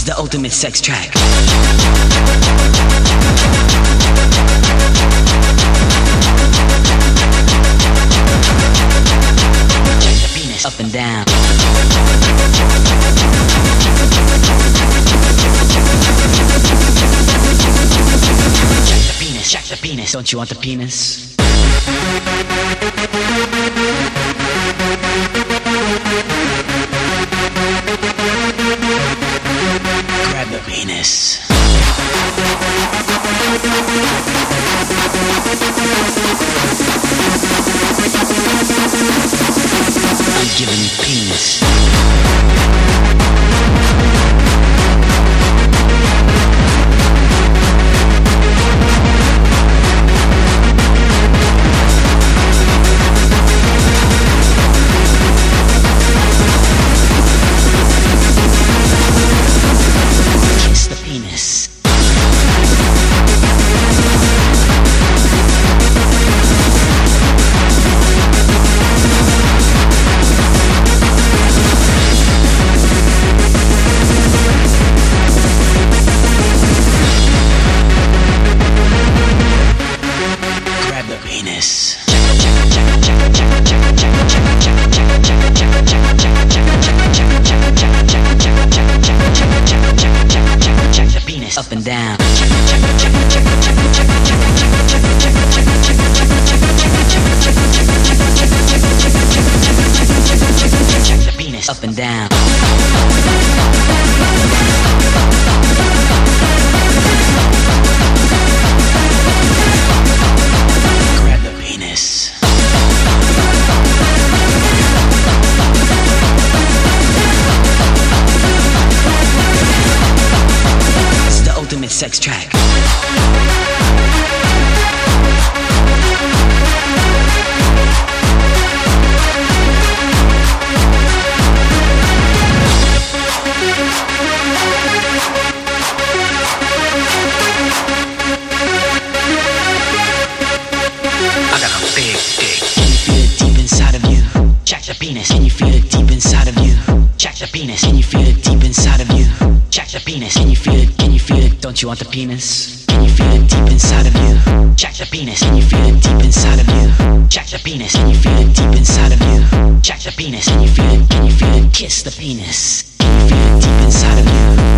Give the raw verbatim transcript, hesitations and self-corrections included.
the ultimate sex track. Check the penis up and down. Check the penis, check the penis. Don't you want the penis? Grab the penis. I'm giving you penis. Kiss the penis. Grab the penis. Check the penis up and down. Check the penis up and down. Grab the penis. It's the ultimate sex track. I got a big dick. Can you feel it deep inside of you? Check the penis. Can you feel it deep inside of you? Check the penis. Can you feel it deep inside of you? Check the penis. Can you feel it? Can you feel it? Don't you want the penis? Can you feel it deep inside of you? Check the penis. Can you feel it deep inside of you? Check the penis. Can you feel it deep inside of you? Check the penis. Can you feel it? Can you feel it? Kiss the penis. Can you feel it deep inside of you?